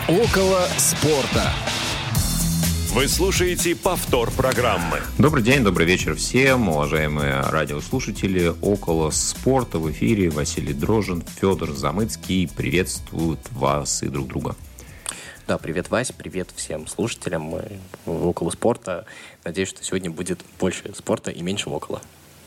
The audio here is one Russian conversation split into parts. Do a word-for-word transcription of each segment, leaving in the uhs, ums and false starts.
Около спорта. Вы слушаете повтор программы. Добрый день, добрый вечер всем, уважаемые радиослушатели. Около спорта в эфире Василий Дрожжин, Федор Замыцкий приветствуют вас и друг друга. Да, привет, Вась, привет всем слушателям. Мы около спорта. Надеюсь, что сегодня будет больше спорта и меньше около.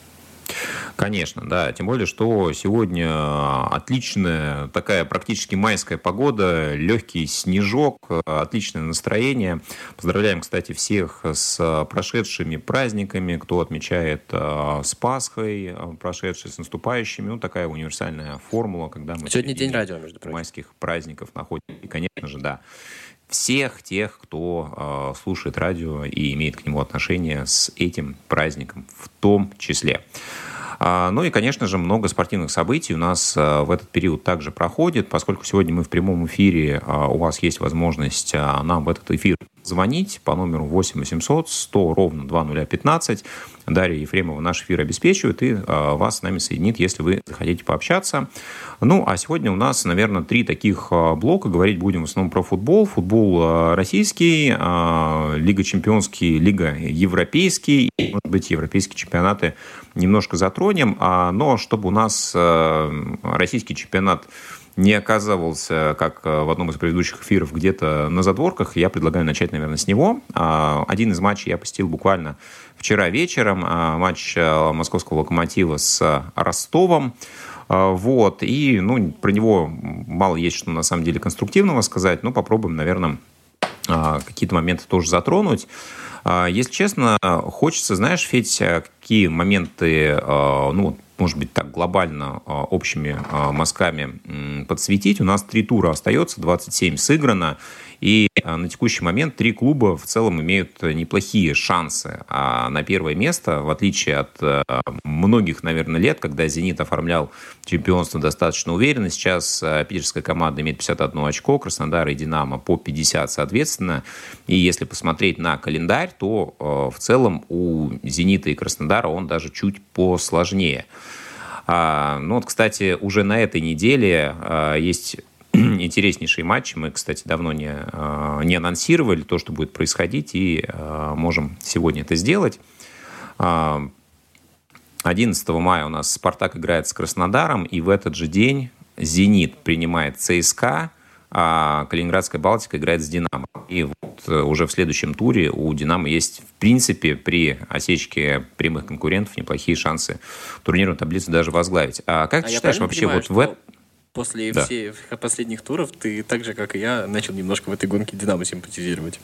Конечно, да. Тем более, что сегодня отличная такая практически майская погода, легкий снежок, отличное настроение. Поздравляем, кстати, всех с прошедшими праздниками, кто отмечает с Пасхой, прошедшей, с наступающими. Ну, такая универсальная формула, когда мы... Сегодня день радио, между прочим. Майских праздников находим. И, конечно же, да. Всех тех, кто э, слушает радио и имеет к нему отношение, с этим праздником в том числе. А, ну и, конечно же, много спортивных событий у нас а, в этот период также проходит. Поскольку сегодня мы в прямом эфире, а, у вас есть возможность а, нам в этот эфир звонить по номеру восемь восемьсот сто ровно два нуля пятнадцать. Дарья Ефремова наш эфир обеспечивает и а, вас с нами соединит, если вы захотите пообщаться. Ну, а сегодня у нас, наверное, три таких а, блока. Говорить будем в основном про футбол. Футбол а, российский, а, Лига Чемпионский, Лига Европейский. И, может быть, европейские чемпионаты немножко затронем. А, но чтобы у нас а, российский чемпионат не оказывался, как в одном из предыдущих эфиров, где-то на задворках, я предлагаю начать, наверное, с него. Один из матчей я посетил буквально вчера вечером. Матч московского «Локомотива» с Ростовом. Вот. И ну, про него мало есть что на самом деле конструктивного сказать, но попробуем, наверное, какие-то моменты тоже затронуть. Если честно, хочется, знаешь, Федь, какие моменты, ну, может быть, так глобально общими мазками подсветить. У нас три тура остается, двадцать семь сыграно. И на текущий момент три клуба в целом имеют неплохие шансы на первое место, в отличие от многих, наверное, лет, когда «Зенит» оформлял чемпионство достаточно уверенно. Сейчас питерская команда имеет пятьдесят одно очко, Краснодар и «Динамо» по пятьдесят, соответственно. И если посмотреть на календарь, то в целом у «Зенита» и Краснодара он даже чуть посложнее. Ну вот, кстати, уже на этой неделе есть интереснейшие матчи. Мы, кстати, давно не, не анонсировали то, что будет происходить, и можем сегодня это сделать. одиннадцатого мая у нас «Спартак» играет с Краснодаром, и в этот же день «Зенит» принимает ЦСКА, а Калининградская «Балтика» играет с «Динамо». И вот уже в следующем туре у «Динамо» есть, в принципе, при осечке прямых конкурентов неплохие шансы турнирную таблицу даже возглавить. А как а ты считаешь вообще понимаю, вот в этом... После да. всех последних туров ты так же, как и я, начал немножко в этой гонке «Динамо» симпатизировать.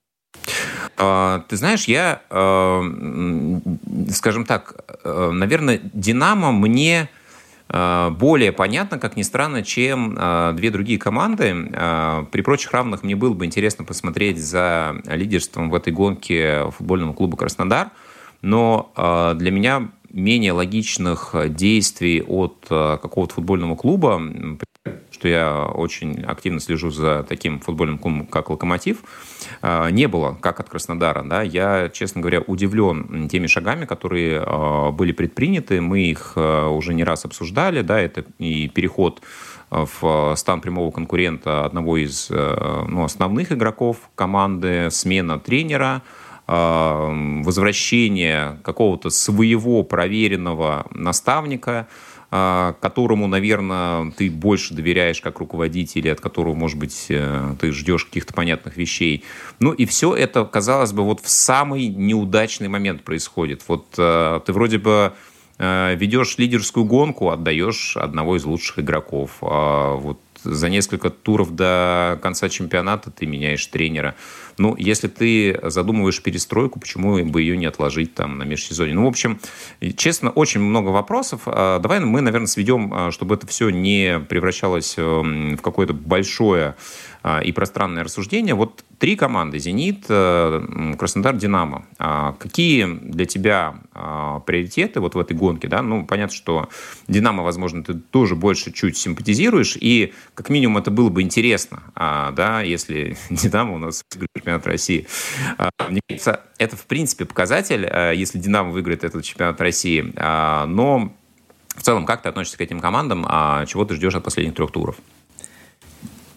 Ты знаешь, я, скажем так, наверное, «Динамо» мне более понятно, как ни странно, чем две другие команды. При прочих равных мне было бы интересно посмотреть за лидерством в этой гонке футбольного клуба «Краснодар», но для меня менее логичных действий от какого-то футбольного клуба, что я очень активно слежу за таким футбольным клубом, как «Локомотив», не было, как от Краснодара. Да? Я, честно говоря, удивлен теми шагами, которые были предприняты. Мы их уже не раз обсуждали. Да? Это и переход в стан прямого конкурента одного из ну, основных игроков команды, смена тренера, возвращение какого-то своего проверенного наставника, которому, наверное, ты больше доверяешь как руководитель, от которого, может быть, ты ждешь каких-то понятных вещей. Ну и все это, казалось бы, вот в самый неудачный момент происходит. Вот ты вроде бы ведешь лидерскую гонку, отдаешь одного из лучших игроков. Вот за несколько туров до конца чемпионата ты меняешь тренера. Ну, если ты задумываешь перестройку, почему бы ее не отложить там на межсезонье? Ну, в общем, честно, очень много вопросов. Давай мы, наверное, сведем, чтобы это все не превращалось в какое-то большое и пространное рассуждение. Вот три команды: «Зенит», «Краснодар», «Динамо». Какие для тебя приоритеты вот в этой гонке? Да? Ну, понятно, что «Динамо», возможно, ты тоже больше чуть симпатизируешь, и как минимум это было бы интересно, да, если «Динамо» у нас выиграет чемпионат России. Мне кажется, это, в принципе, показатель, если «Динамо» выиграет этот чемпионат России. Но в целом, как ты относишься к этим командам? Чего ты ждешь от последних трех туров?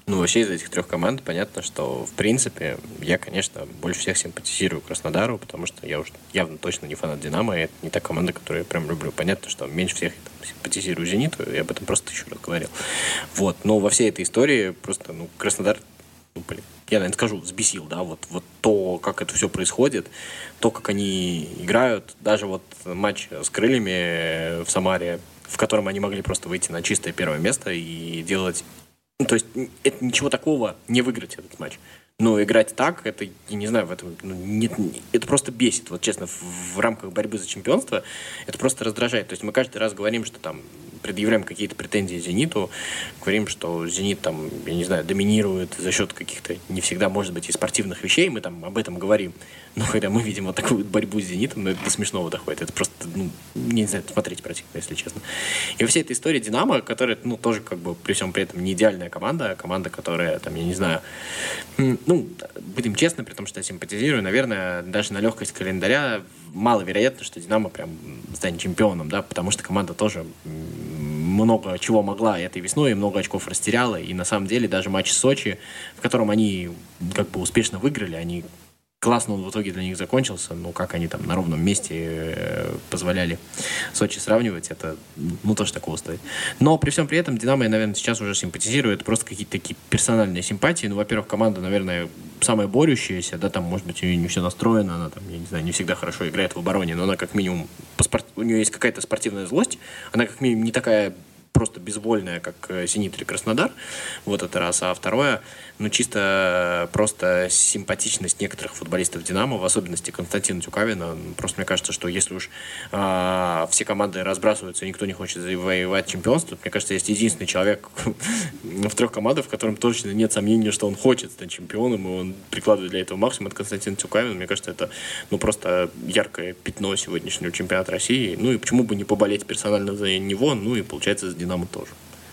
Ну, вообще из этих трех команд понятно, что, в принципе, я, конечно, больше всех симпатизирую Краснодару, потому что я уж явно точно не фанат «Динамо», и это не та команда, которую я прям люблю. Понятно, что меньше всех я там симпатизирую «Зениту», я об этом просто еще раз говорил. Вот, но во всей этой истории просто, ну, Краснодар, ну, блин, я, наверное, скажу, взбесил, да, вот, вот то, как это все происходит, то, как они играют, даже вот матч с «Крыльями» в Самаре, в котором они могли просто выйти на чистое первое место и делать... Ну, то есть, это ничего такого не выиграть этот матч. Но играть так, это, я не знаю, в этом, ну, нет, это просто бесит. Вот честно, в, в рамках борьбы за чемпионство это просто раздражает. То есть мы каждый раз говорим, что там предъявляем какие-то претензии «Зениту», говорим, что «Зенит» там, я не знаю, доминирует за счет каких-то не всегда, может быть, и спортивных вещей, мы там об этом говорим. Но когда мы видим вот такую борьбу с «Зенитом», ну, это до смешного доходит. Это просто, ну, не знаю, смотреть противно, если честно. И во всей этой истории «Динамо», которая, ну, тоже как бы при всем при этом не идеальная команда, а команда, которая, там, я не знаю, ну, будем честны, при том, что я симпатизирую, наверное, даже на легкость календаря маловероятно, что «Динамо» прям станет чемпионом, да, потому что команда тоже много чего могла этой весной, и много очков растеряла, и на самом деле даже матч с Сочи, в котором они как бы успешно выиграли, они классно он в итоге для них закончился, но как они там на ровном месте позволяли Сочи сравнивать, это, ну, тоже такого стоит. Но при всем при этом «Динамо» я, наверное, сейчас уже симпатизирую, это просто какие-то такие персональные симпатии. Ну, во-первых, команда, наверное, самая борющаяся, да, там, может быть, у нее не все настроено, она там, я не знаю, не всегда хорошо играет в обороне, но она как минимум, по спорт... у нее есть какая-то спортивная злость, она как минимум не такая просто безвольная, как «Зенит» или «Краснодар», вот это раз. А второе, ну, чисто просто симпатичность некоторых футболистов «Динамо», в особенности Константина Тюкавина. Просто мне кажется, что если уж э, все команды разбрасываются и никто не хочет завоевать чемпионство, мне кажется, есть единственный человек в трех командах, в котором точно нет сомнения, что он хочет стать чемпионом, и он прикладывает для этого максимум. Это Константин Тюкавин. Мне кажется, это, ну, просто яркое пятно сегодняшнего чемпионата России. Ну и почему бы не поболеть персонально за него, ну и, получается, за «Динамо» тоже.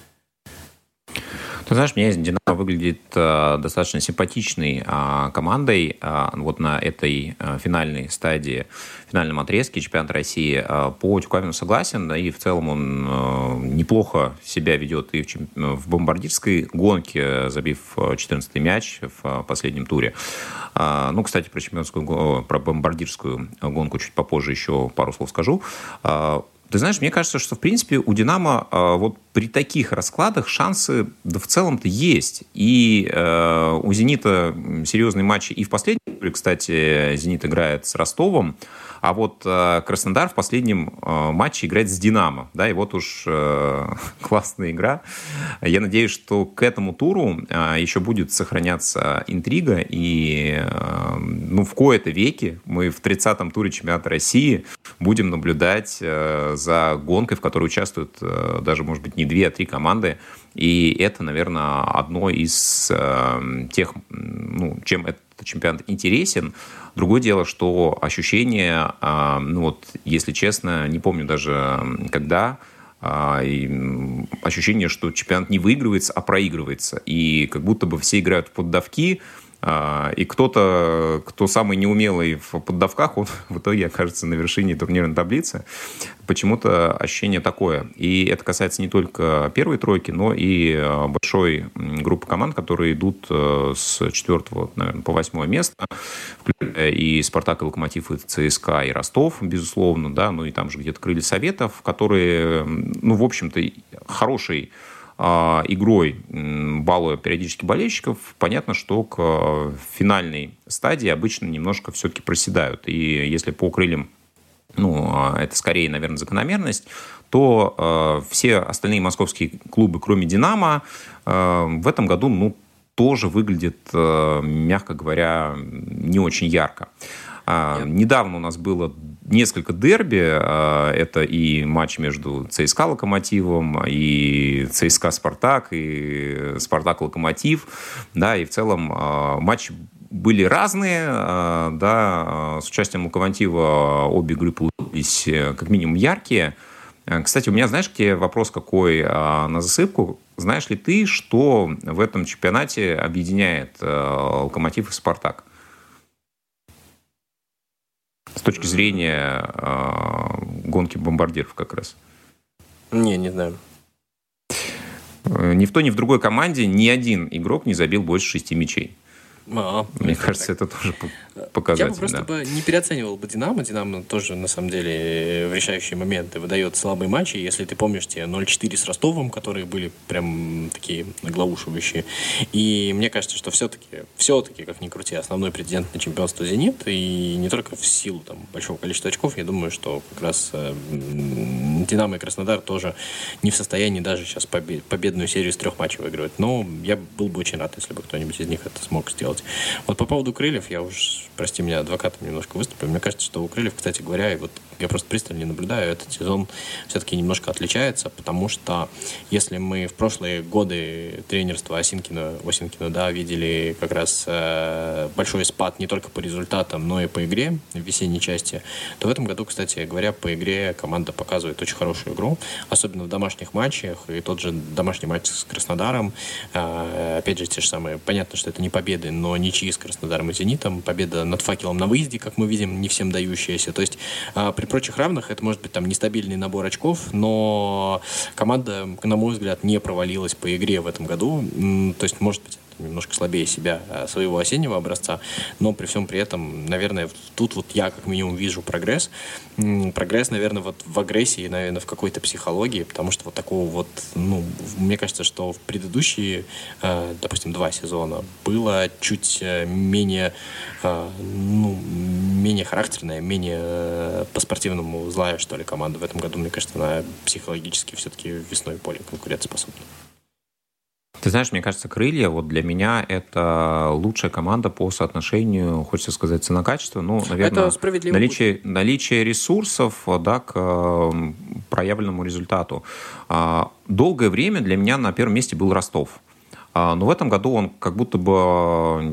Ты знаешь, мне «Динамо» выглядит э, достаточно симпатичной э, командой э, вот на этой э, финальной стадии, финальном отрезке чемпионата России. Э, по Тюкавину согласен, да, и в целом он э, неплохо себя ведет и в, чем, в бомбардирской гонке, забив четырнадцатый мяч в э, последнем туре. Э, ну, кстати, про чемпионскую, про бомбардирскую гонку чуть попозже еще пару слов скажу. Э, Ты знаешь, мне кажется, что, в принципе, у «Динамо» э, вот при таких раскладах шансы, да, в целом-то есть. И э, у «Зенита» серьезные матчи и в последнем туре, кстати, «Зенит» играет с Ростовом, а вот э, Краснодар в последнем э, матче играет с «Динамо». Да, и вот уж э, классная игра. Я надеюсь, что к этому туру э, еще будет сохраняться интрига, и э, ну, в кои-то веки мы в тридцатом туре чемпионата России будем наблюдать э, за гонкой, в которой участвуют э, даже, может быть, не две, а три команды. И это, наверное, одно из э, тех, ну, чем этот чемпионат интересен. Другое дело, что ощущение, э, ну вот, если честно, не помню даже когда, э, и ощущение, что чемпионат не выигрывается, а проигрывается. И как будто бы все играют в поддавки, и кто-то, кто самый неумелый в поддавках, он в итоге окажется на вершине турнирной таблицы. Почему-то ощущение такое. И это касается не только первой тройки, но и большой группы команд, которые идут с четвертого, наверное, по восьмое место. И «Спартак», и «Локомотив», и ЦСКА, и Ростов, безусловно, да, ну и там же где-то «Крылья Советов», которые, ну, в общем-то, хороший игрой, балуя периодически болельщиков, понятно, что к финальной стадии обычно немножко все-таки проседают. И если по «Крыльям», ну, это скорее, наверное, закономерность, то э, все остальные московские клубы, кроме «Динамо», э, в этом году, ну, тоже выглядят, э, мягко говоря, не очень ярко. Э, недавно у нас было несколько дерби. Это и матч между ЦСКА «Локомотивом», и ЦСКА-Спартак, и Спартак-Локомотив. Да, и в целом матчи были разные. Да, с участием «Локомотива» обе игры получились как минимум яркие. Кстати, у меня, знаешь, к тебе вопрос какой на засыпку. Знаешь ли ты, что в этом чемпионате объединяет «Локомотив» и «Спартак»? С точки зрения э, гонки бомбардиров как раз. Не, не знаю. Ни в той, ни в другой команде ни один игрок не забил больше шести мячей. А, Мне кажется, так. Это тоже показатель. Я бы просто да. бы не переоценивал бы «Динамо». «Динамо» тоже, на самом деле, в решающие моменты выдает слабые матчи. Если ты помнишь те ноль четыре с Ростовом, которые были прям такие наглоушивающие. И мне кажется, что все-таки, все-таки, как ни крути, основной претендент на чемпионство «Зенит». И не только в силу там, большого количества очков. Я думаю, что как раз э, «Динамо» и «Краснодар» тоже не в состоянии даже сейчас побед, победную серию из трех матчей выигрывать. Но я был бы очень рад, если бы кто-нибудь из них это смог сделать. Вот по поводу «Крыльев», я уж, прости меня, адвокатом немножко выступлю. Мне кажется, что у «Крыльев», кстати говоря, и вот я просто пристально наблюдаю, этот сезон все-таки немножко отличается, потому что если мы в прошлые годы тренерства Осинкина, Осинкина, да, видели как раз э, большой спад не только по результатам, но и по игре в весенней части, то в этом году, кстати говоря, по игре команда показывает очень хорошую игру, особенно в домашних матчах, и тот же домашний матч с Краснодаром, э, опять же, те же самые, понятно, что это не победы, но ничьи с Краснодаром и «Зенитом», победа над «Факелом» на выезде, как мы видим, не всем дающаяся. То есть а, при прочих равных это может быть там нестабильный набор очков, но команда, на мой взгляд, не провалилась по игре в этом году. То есть, может быть, немножко слабее себя, своего осеннего образца, но при всем при этом, наверное, тут вот я как минимум вижу прогресс. Прогресс, наверное, вот в агрессии, наверное, в какой-то психологии, потому что вот такого вот, ну, мне кажется, что в предыдущие, допустим, два сезона было чуть менее, ну, менее характерная, менее по-спортивному злая, что ли, команда. В этом году, мне кажется, она психологически все-таки весной более конкурентоспособна. Ты знаешь, мне кажется, «Крылья» вот для меня это лучшая команда по соотношению, хочется сказать, цена-качество. Ну, наверное, наличие, наличие ресурсов, да, к проявленному результату. Долгое время для меня на первом месте был Ростов. Но в этом году он как будто бы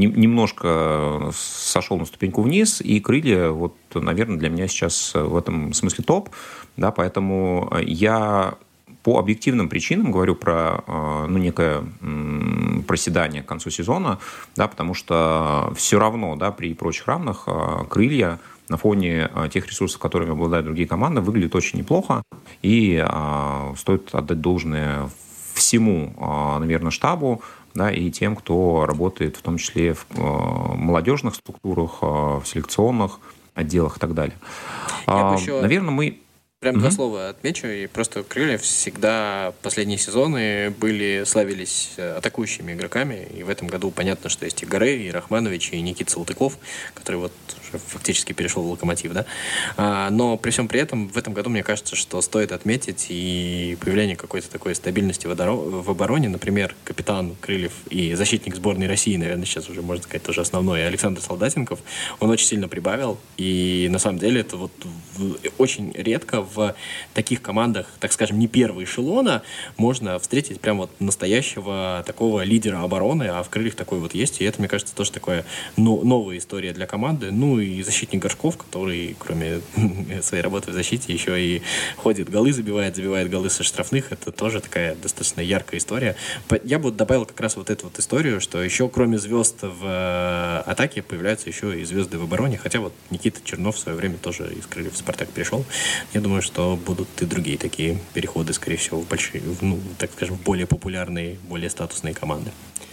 немножко сошел на ступеньку вниз, и «Крылья», вот, наверное, для меня сейчас в этом смысле топ. Да, поэтому я... По объективным причинам говорю про ну, некое проседание к концу сезона, да, потому что все равно, да, при прочих равных «Крылья» на фоне тех ресурсов, которыми обладают другие команды, выглядят очень неплохо. И а, стоит отдать должное всему, наверное, штабу, да, и тем, кто работает в том числе в молодежных структурах, в селекционных отделах и так далее. Я бы еще... Наверное, мы... Прям два mm-hmm. слова отмечу, и просто «Крылья» всегда последние сезоны были, славились атакующими игроками, и в этом году понятно, что есть и Гарей, и Рахманович, и Никита Салтыков, который вот уже фактически перешел в «Локомотив», да, а, но при всем при этом в этом году, мне кажется, что стоит отметить и появление какой-то такой стабильности в обороне, например, капитан «Крыльев» и защитник сборной России, наверное, сейчас уже, можно сказать, тоже основной, Александр Солдатенков, он очень сильно прибавил, и на самом деле это вот очень редко в таких командах, так скажем, не первого эшелона, можно встретить прям вот настоящего такого лидера обороны, а в «Крыльях» такой вот есть, и это, мне кажется, тоже такая ну, новая история для команды. Ну и защитник Горшков, который, кроме своей работы в защите, еще и ходит, голы забивает, забивает голы со штрафных, это тоже такая достаточно яркая история. Я бы добавил как раз вот эту вот историю, что еще кроме звезд в атаке появляются еще и звезды в обороне, хотя вот Никита Чернов в свое время тоже из «Крыльев» в «Спартак» перешел. Я думаю, что будут и другие такие переходы, скорее всего, в большие, ну, так скажем, в более популярные, более статусные команды.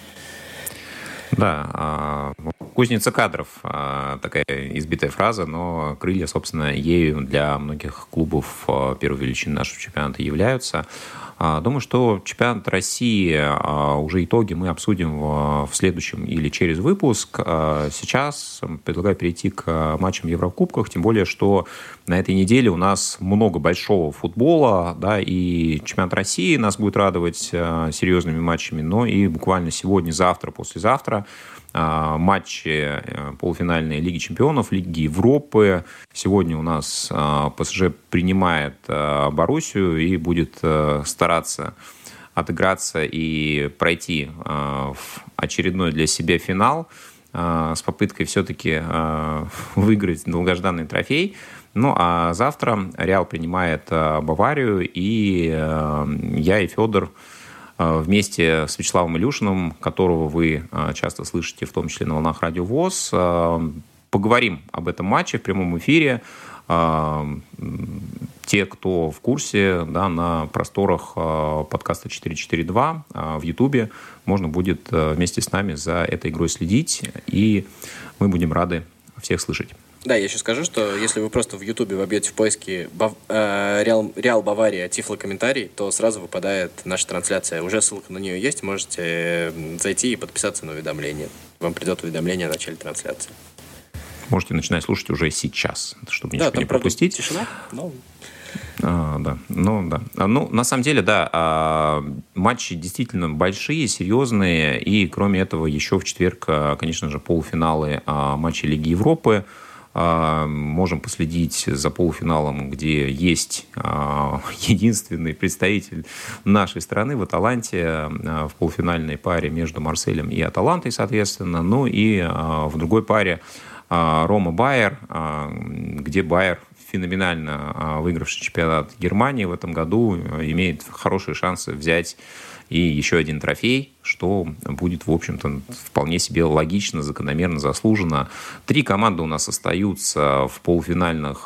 Да, кузница кадров, такая избитая фраза, но «Крылья», собственно, ею для многих клубов первой величины нашего чемпионата являются. Думаю, что чемпионат России, уже итоги мы обсудим в следующем или через выпуск. Сейчас предлагаю перейти к матчам в Еврокубках, тем более, что на этой неделе у нас много большого футбола, да, и чемпионат России нас будет радовать серьезными матчами, но и буквально сегодня, завтра, послезавтра матчи полуфинальной Лиги Чемпионов, Лиги Европы. Сегодня у нас ПСЖ принимает Боруссию и будет стараться отыграться и пройти в очередной для себя финал с попыткой все-таки выиграть долгожданный трофей. Ну, а завтра Реал принимает Баварию, и я и Федор вместе с Вячеславом Илюшиным, которого вы часто слышите, в том числе на волнах Радио ВОС, поговорим об этом матче в прямом эфире, Те, кто в курсе, да, на просторах подкаста четыре четыре два в Ютубе можно будет вместе с нами за этой игрой следить, и мы будем рады всех слышать. Да, я еще скажу, что если вы просто в Ютубе вобьете в поиске Бав... э, Реал... Реал Бавария Тифлокомментарий, то сразу выпадает наша трансляция. Уже ссылка на нее есть, можете зайти и подписаться на уведомления. Вам придет уведомление о начале трансляции. Можете начинать слушать уже сейчас, чтобы ничего да, там, не пропустить. Тишина, но... А, да, ну да. Ну, на самом деле, да, а, матчи действительно большие, серьезные, и кроме этого еще в четверг, конечно же, полуфиналы а, матчей Лиги Европы. А, можем последить за полуфиналом, где есть а, единственный представитель нашей страны в Аталанте, а, в полуфинальной паре между Марселем и Аталантой, соответственно. Ну и а, в другой паре а, Рома-Байер, а, где Байер, феноменально выигравший чемпионат Германии в этом году, имеет хорошие шансы взять и еще один трофей, что будет, в общем-то, вполне себе логично, закономерно, заслуженно. Три команды у нас остаются в полуфинальных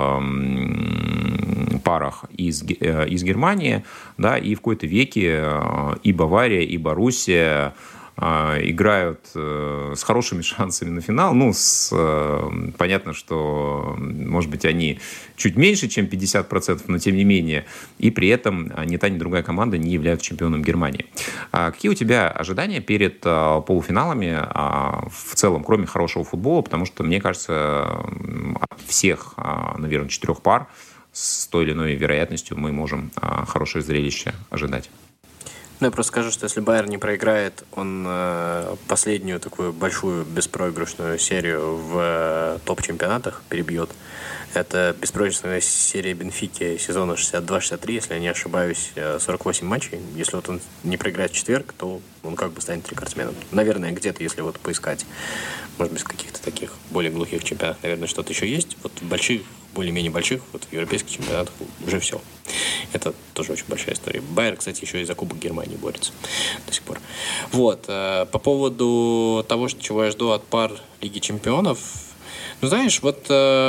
парах из, из Германии, да, и в какой-то веке и Бавария, и Боруссия играют с хорошими шансами на финал. Ну, с, понятно, что, может быть, они чуть меньше, чем пятьдесят процентов, но тем не менее. И при этом ни та, ни другая команда не являются чемпионом Германии. А какие у тебя ожидания перед полуфиналами в целом, кроме хорошего футбола? Потому что, мне кажется, от всех, наверное, четырех пар с той или иной вероятностью мы можем хорошее зрелище ожидать. Ну, я просто скажу, что если Байер не проиграет, он э, последнюю такую большую беспроигрышную серию в э, топ-чемпионатах перебьет. Это беспроигрышная серия Бенфики сезона шестьдесят два шестьдесят три, если я не ошибаюсь, сорок восемь матчей. Если вот он не проиграет в четверг, то он как бы станет рекордсменом. Наверное, где-то, если вот поискать, может быть, в каких-то таких более глухих чемпионатах, наверное, что-то еще есть. Вот в больших, более-менее больших, вот в европейских чемпионатах уже все. Это тоже очень большая история. Байер, кстати, еще и за Кубок Германии борется до сих пор. Вот. По поводу того, чего я жду от пар Лиги Чемпионов, ну, знаешь, вот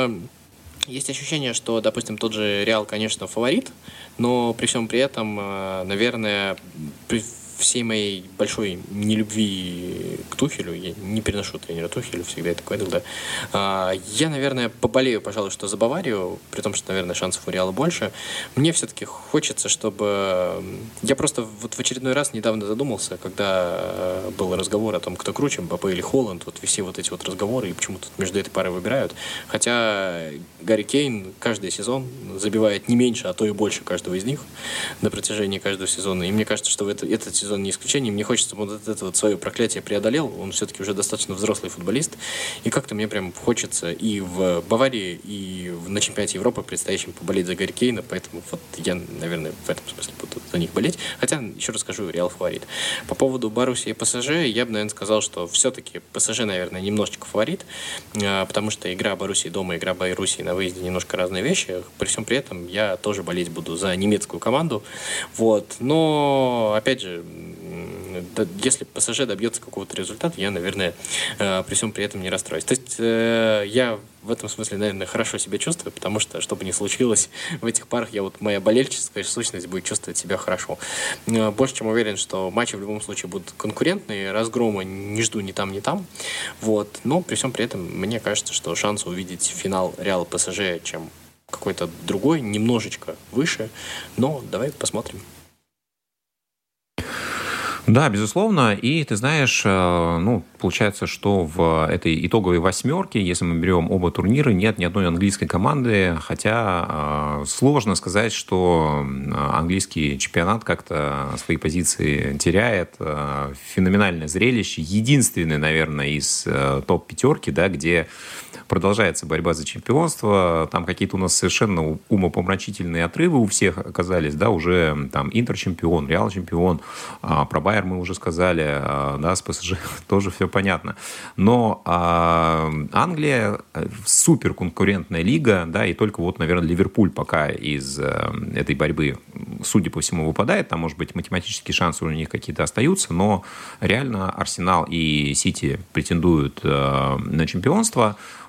есть ощущение, что, допустим, тот же Реал, конечно, фаворит, но при всем при этом, наверное, при всей моей большой нелюбви к Тухелю, я не переношу тренера Тухеля, всегда это говорил, да, я, наверное, поболею, пожалуй, что за Баварию, при том, что, наверное, шансов у Реала больше. Мне все-таки хочется, чтобы... Я просто вот в очередной раз недавно задумался, когда был разговор о том, кто круче, Мбаппе или Холланд, вот все вот эти вот разговоры, и почему-то между этой парой выбирают. Хотя Гарри Кейн каждый сезон забивает не меньше, а то и больше каждого из них на протяжении каждого сезона. И мне кажется, что в это, этот сезон не исключение. Мне хочется, чтобы вот это вот свое проклятие преодолел. Он все-таки уже достаточно взрослый футболист. И как-то мне прям хочется и в Баварии, и на чемпионате Европы предстоящем поболеть за Гарри Кейна. Поэтому вот я, наверное, в этом смысле буду за них болеть. Хотя, еще раз скажу, Реал фаворит. По поводу Боруссии и ПСЖ, я бы, наверное, сказал, что все-таки ПСЖ, наверное, немножечко фаворит, потому что игра Боруссии дома, игра Боруссии на выезде немножко разные вещи. При всем при этом я тоже болеть буду за немецкую команду. Вот. Но, опять же, если ПСЖ добьется какого-то результата, я, наверное, при всем при этом не расстроюсь. То есть я в этом смысле, наверное, хорошо себя чувствую, потому что, что бы ни случилось в этих парах, я вот, моя болельческая сущность будет чувствовать себя хорошо. Больше чем уверен, что матчи в любом случае будут конкурентные, разгрома не жду ни там, ни там. Вот. Но при всем при этом мне кажется, что шанс увидеть финал Реал ПСЖ, чем какой-то другой, немножечко выше. Но давай посмотрим. Да, безусловно. И ты знаешь, ну, получается, что в этой итоговой восьмерке, если мы берем оба турнира, нет ни одной английской команды, хотя сложно сказать, что английский чемпионат как-то свои позиции теряет. Феноменальное зрелище. Единственный, наверное, из топ-пятерки, да, где продолжается борьба за чемпионство. Там какие-то у нас совершенно умопомрачительные отрывы у всех оказались, да, уже там Интер чемпион, Реал чемпион, про Байер мы уже сказали, да, с ПСЖ тоже все понятно. Но а, Англия супер конкурентная лига, да, и только вот, наверное, Ливерпуль пока из а, этой борьбы, судя по всему, выпадает. Там, может быть, математические шансы у них какие-то остаются, но реально Арсенал и Сити претендуют а, на чемпионство.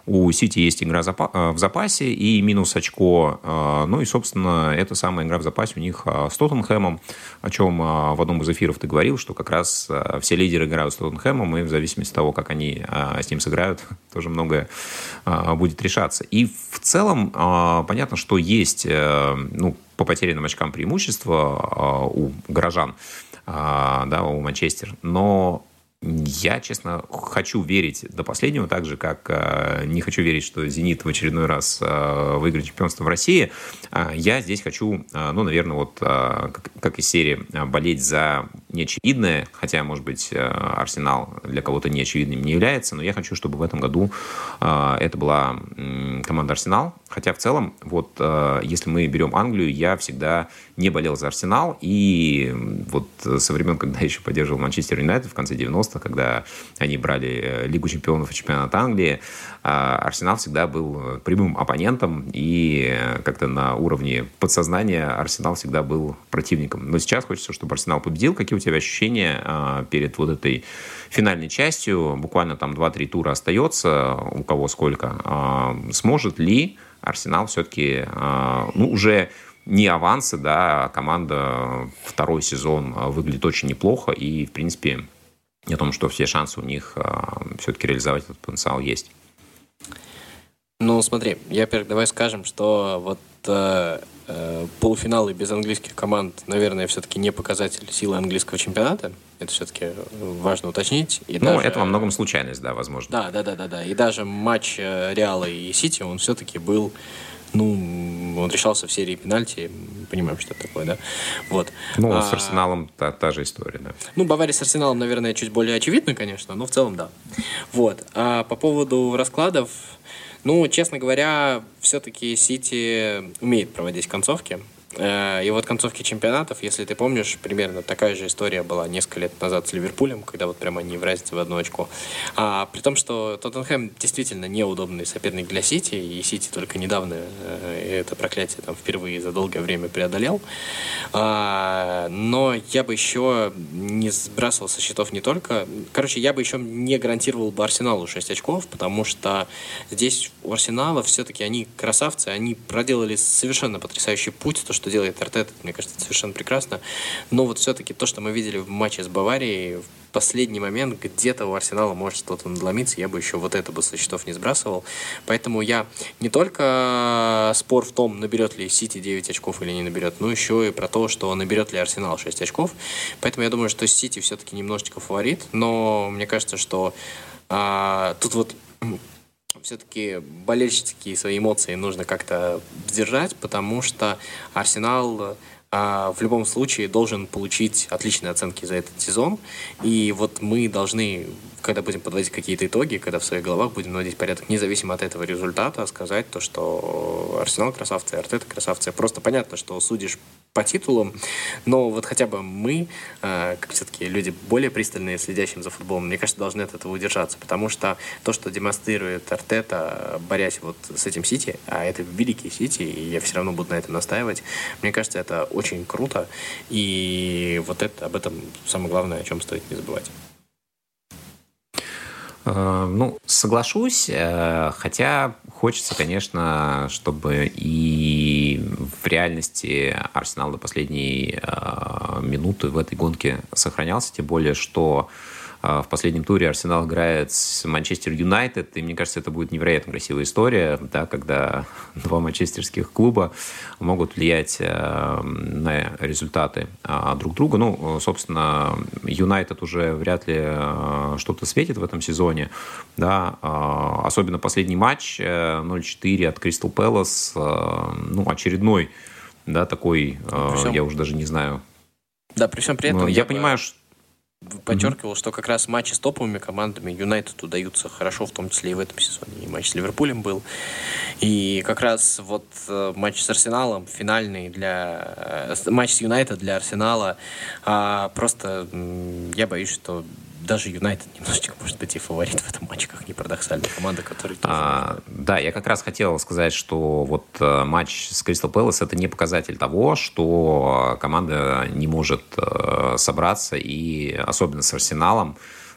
у Сити есть игра в запасе и минус очко. Ну и, собственно, эта самая игра в запасе у них с Тоттенхэмом, о чем в одном из эфиров ты говорил, что как раз все лидеры играют с Тоттенхэмом, и в зависимости от того, как они с ним сыграют, тоже многое будет решаться. И в целом понятно, что есть, ну, по потерянным очкам преимущество у горожан, да, у Манчестер, но я, честно, хочу верить до последнего, так же, как э, не хочу верить, что «Зенит» в очередной раз э, выиграет чемпионство в России. Э, я здесь хочу, э, ну, наверное, вот э, как, как из серии, болеть за неочевидное, хотя, может быть, э, Арсенал для кого-то неочевидным не является, но я хочу, чтобы в этом году э, это была э, команда Арсенал. Хотя, в целом, вот э, если мы берем Англию, я всегда не болел за Арсенал, и вот со времен, когда я еще поддерживал Манчестер Юнайтед в конце девяностых, когда они брали Лигу чемпионов и чемпионат Англии, Арсенал всегда был прямым оппонентом, и как-то на уровне подсознания Арсенал всегда был противником. Но сейчас хочется, чтобы Арсенал победил. Какие у тебя ощущения перед вот этой финальной частью? Буквально там два-три тура остается, у кого сколько. Сможет ли Арсенал все-таки, ну, уже не авансы, да, команда второй сезон выглядит очень неплохо, и, в принципе, о том, что все шансы у них а, все-таки реализовать этот потенциал есть. Ну, смотри, я, во-первых, давай скажем, что вот э, э, полуфиналы без английских команд, наверное, все-таки не показатель силы английского чемпионата. Это все-таки важно уточнить. И ну, даже, это во многом случайность, да, возможно. Да, да, да, да, да. И даже матч Реала и Сити, он все-таки был, ну, он решался в серии пенальти. Понимаем, что это такое, да? Вот. Ну, а, с Арсеналом та, та же история, да. Ну, Бавария с Арсеналом, наверное, чуть более очевидно, конечно, но в целом, да. Вот. А по поводу раскладов, ну, честно говоря, все-таки Сити умеет проводить концовки. И вот концовки чемпионатов, если ты помнишь, примерно такая же история была несколько лет назад с Ливерпулем, когда вот прямо они в разнице в одно очко. А, при том, что Тоттенхэм действительно неудобный соперник для Сити, и Сити только недавно это проклятие там впервые за долгое время преодолел. А, но я бы еще не сбрасывал со счетов не только... Короче, я бы еще не гарантировал бы Арсеналу шесть очков, потому что здесь у Арсенала все-таки они красавцы, они проделали совершенно потрясающий путь, то, что делает Артета, мне кажется, совершенно прекрасно. Но вот все-таки то, что мы видели в матче с Баварией, в последний момент где-то у Арсенала может что-то надломиться, я бы еще вот это бы со счетов не сбрасывал. Поэтому я не только спор в том, наберет ли Сити девять очков или не наберет, но еще и про то, что наберет ли Арсенал шесть очков. Поэтому я думаю, что Сити все-таки немножечко фаворит, но мне кажется, что а, тут вот все-таки болельщические свои эмоции нужно как-то сдержать, потому что Арсенал а, в любом случае должен получить отличные оценки за этот сезон. И вот мы должны, когда будем подводить какие-то итоги, когда в своих головах будем наводить порядок, независимо от этого результата, сказать то, что Арсенал красавцы, Артета красавцы. Просто понятно, что судишь по титулам, но вот хотя бы мы, э, как все-таки люди более пристальные, следящим за футболом, мне кажется, должны от этого удержаться, потому что то, что демонстрирует Артета, борясь вот с этим Сити, а это великий Сити, и я все равно буду на этом настаивать, мне кажется, это очень круто, и вот это, об этом самое главное, о чем стоит не забывать. Ну, соглашусь, хотя хочется, конечно, чтобы и в реальности Арсенал до последней минуты в этой гонке сохранялся, тем более, что в последнем туре Арсенал играет с Манчестер Юнайтед, и мне кажется, это будет невероятно красивая история, да, когда два манчестерских клуба могут влиять на результаты друг друга. Ну, собственно, Юнайтед уже вряд ли что-то светит в этом сезоне, да, особенно последний матч ноль четыре от Кристал Пэлас, ну, очередной, да, такой, всем, я уже даже не знаю. Да, при всем при этом я, я понимаю, что подчеркивал, mm-hmm. что как раз матчи с топовыми командами Юнайтеду даются хорошо, в том числе и в этом сезоне. И матч с Ливерпулем был. И как раз вот матч с Арсеналом, финальный для... Матч с Юнайтед для Арсенала. А, просто я боюсь, что даже Юнайтед немножечко, может быть, и фаворит в этом матче, как ни парадоксально. Команда, которая тоже... А, да, я как раз хотел сказать, что вот матч с Кристал Пэлас — это не показатель того, что команда не может собраться, и особенно с Арсеналом,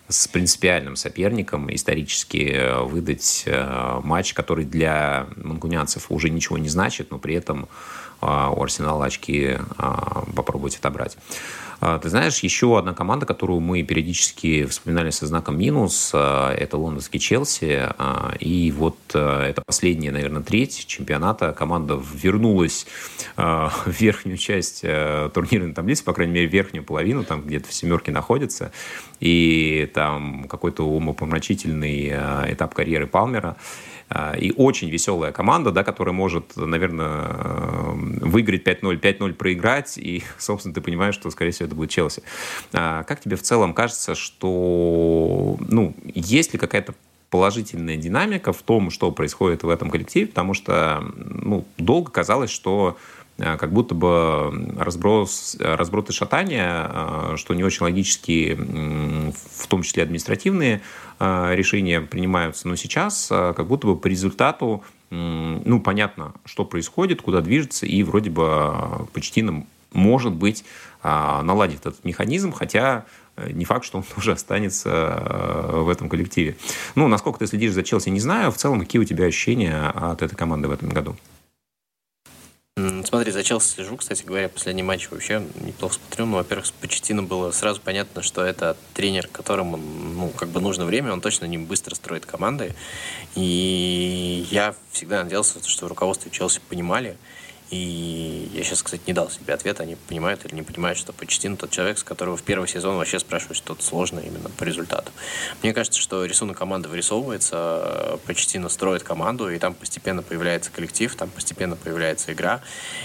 с принципиальным соперником исторически выдать матч, который для мангунянцев уже ничего не значит, но при этом у Арсенала очки попробовать отобрать. Ты знаешь, еще одна команда, которую мы периодически вспоминали со знаком минус, это лондонский Челси. И вот это последняя, наверное, треть чемпионата. Команда вернулась в верхнюю часть турнирной таблицы, по крайней мере, в верхнюю половину, там где-то в семерке находится. И там какой-то умопомрачительный этап карьеры Палмера. И очень веселая команда, да, которая может, наверное, выиграть пять ноль, пять ноль проиграть, и, собственно, ты понимаешь, что, скорее всего, это будет Челси. Как тебе в целом кажется, что, ну, есть ли какая-то положительная динамика в том, что происходит в этом коллективе? Потому что, ну, долго казалось, что как будто бы разброс, разброд и шатания, что не очень логические, в том числе административные решения принимаются. Но сейчас как будто бы по результату, ну, понятно, что происходит, куда движется, и вроде бы Почеттино, может быть, наладит этот механизм, хотя не факт, что он тоже останется в этом коллективе. Ну, насколько ты следишь за Челси, не знаю. В целом, какие у тебя ощущения от этой команды в этом году? Смотри, за Челси слежу, кстати говоря, последний матч вообще неплохо смотрю. Ну, во-первых, с Почеттино было сразу понятно, что это тренер, которому, ну, как бы нужно время, он точно не быстро строит команды. И я всегда надеялся, что в руководстве Челси понимали. И я сейчас, кстати, не дал себе ответа, они понимают или не понимают, что Почеттино тот человек, с которого в первый сезон вообще спрашивать что-то сложное именно по результату. Мне кажется, что рисунок команды вырисовывается, Почеттино строит команду, и там постепенно появляется коллектив, там постепенно появляется игра.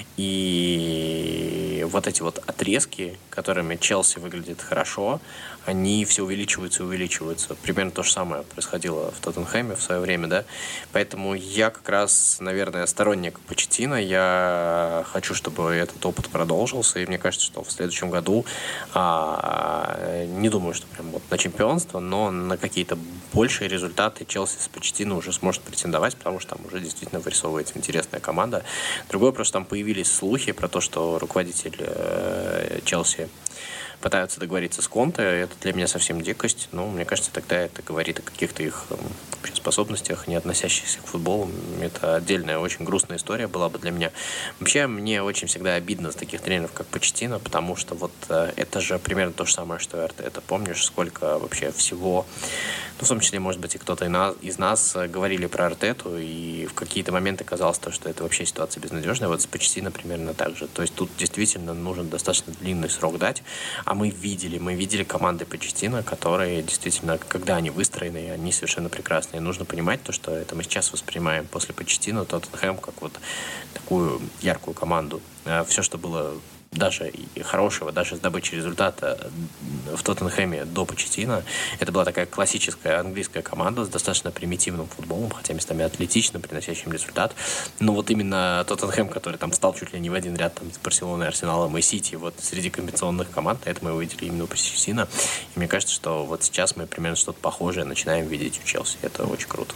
И вот эти вот отрезки, которыми Челси выглядит хорошо, они все увеличиваются и увеличиваются. Примерно то же самое происходило в Тоттенхэме в свое время, да. Поэтому я как раз, наверное, сторонник Почеттино. Я хочу, чтобы этот опыт продолжился. И мне кажется, что в следующем году а, не думаю, что прям вот на чемпионство, но на какие-то большие результаты Челси с Почеттино уже сможет претендовать, потому что там уже действительно вырисовывается интересная команда. Другое, просто там появились слухи про то, что руководитель э, Челси пытаются договориться с Конте. Это для меня совсем дикость. Но мне кажется, тогда это говорит о каких-то их вообще способностях, не относящихся к футболу. Это отдельная, очень грустная история была бы для меня. Вообще, мне очень всегда обидно с таких тренеров, как Почеттино, потому что вот это же примерно то же самое, что и Артета. Помнишь, сколько вообще всего, ну, в том числе, может быть, и кто-то из нас говорили про Артету, и в какие-то моменты казалось, что это вообще ситуация безнадежная. Вот с Почеттино примерно так же. То есть тут действительно нужен достаточно длинный срок дать. А мы видели, мы видели команды Почеттино, которые действительно, когда они выстроены, они совершенно прекрасные. Нужно понимать то, что это мы сейчас воспринимаем после Почеттино Тоттенхэм как вот такую яркую команду. Все, что было даже и хорошего, даже с добычей результата в Тоттенхэме до Почеттино, это была такая классическая английская команда с достаточно примитивным футболом, хотя местами атлетичным, приносящим результат. Но вот именно Тоттенхэм, который там встал чуть ли не в один ряд там, с Барселоной, Арсеналом и Сити, вот среди комбинационных команд, это мы увидели именно у Почеттино. И мне кажется, что вот сейчас мы примерно что-то похожее начинаем видеть у Челси. Это очень круто.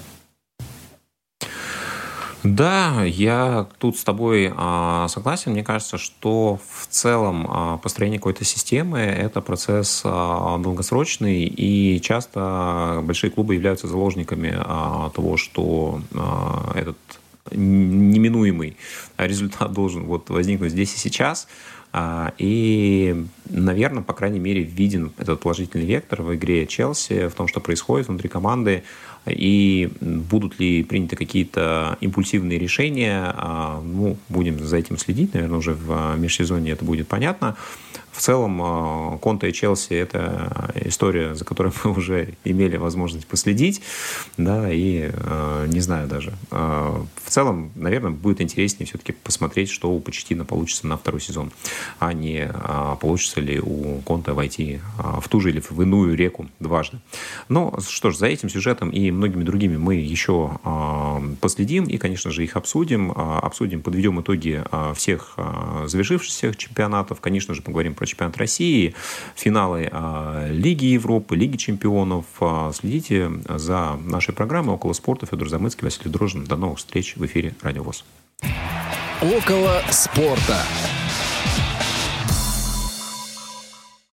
Да, я тут с тобой а, согласен. Мне кажется, что в целом а, построение какой-то системы – это процесс а, долгосрочный, и часто большие клубы являются заложниками а, того, что а, этот неминуемый результат должен вот возникнуть здесь и сейчас. И, наверное, по крайней мере, виден этот положительный вектор в игре Челси, в том, что происходит внутри команды, и будут ли приняты какие-то импульсивные решения. Ну, будем за этим следить, наверное, уже в межсезонье это будет понятно. В целом, Конте и Челси – это история, за которой мы уже имели возможность последить, да, и не знаю даже. В целом, наверное, будет интереснее все-таки посмотреть, что у Почеттино получится на второй сезон, а не получится ли у Конте войти в ту же или в иную реку дважды. Ну, что ж, за этим сюжетом и многими другими мы еще последим и, конечно же, их обсудим. Обсудим, подведем итоги всех завершившихся чемпионатов. Конечно же, поговорим про чемпионат России, финалы Лиги Европы, Лиги Чемпионов. Следите за нашей программой «Около спорта». Федор Замыцкий, Василий Дрожжин. До новых встреч в эфире Радио ВОС. «Около спорта».